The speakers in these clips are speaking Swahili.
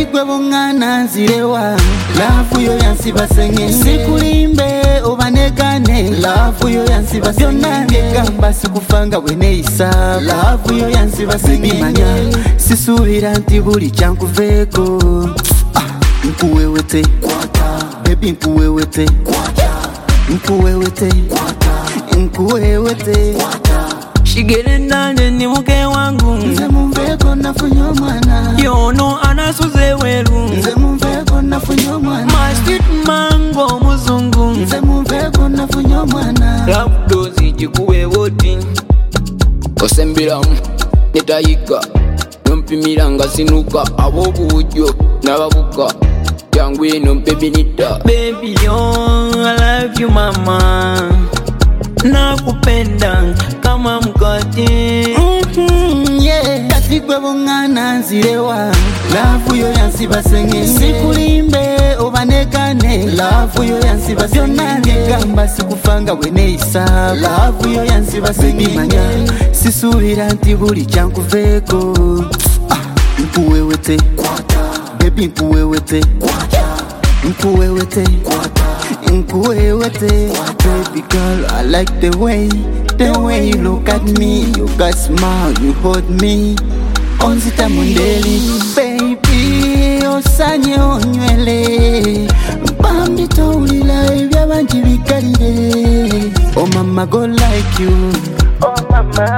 gwe bongana nzirewa love yo yansiba senge sikulimbe obanegane love yo yansiba senge gamba sikufanga weneisa love yo yansiba senge manya sisubira nti buli kyankuveko nkuwewete baby nkuwewete nkuwewete nkuwewete shigere nane ni muke wangu nze mumveko nafunye omwana yono anasuze weru nze mumveko nafunye omwana my sweet mango muzungu nze mumveko nafunye omwana rapdozi jikuwe woti osembiramu netayiga nompimira nga sinuka abobujo nababuka yangu eno baby nita baby yo I love you mama nakupenda kama mkate yeah kati gwe bongana nzirewa love yo yansiba senge sikulimbe obanegane love yo yansiba senge gamba sikufanga weneisa love yo yansiba senge manya sisubira nti buli kyankuveko nkuwewete baby nkuwewete nkuwewete nkuwewete baby girl I like the way you look at me you got smile you hold me onzita mondeli baby osanye onywele mpambi towulila ebyabanji bikalire oh mama go like you oh mama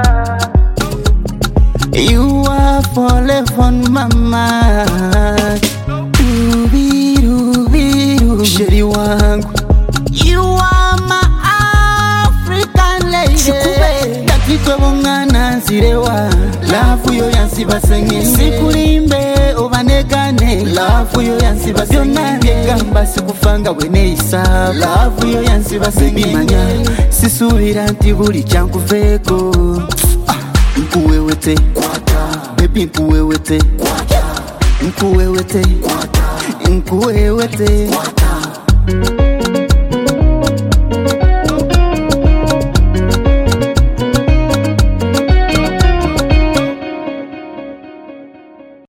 you are forever mama sheri wangu you are my African lady kati gwe bongana nzirewa love yo yansiba senge sikulimbe obanegane love yo yansiba senge gamba sikufanga weneisa love yo yansiba senge manya sisubira nti buli kyankuveko nkuwewete baby nkuwewete nkuwewete nkuwewete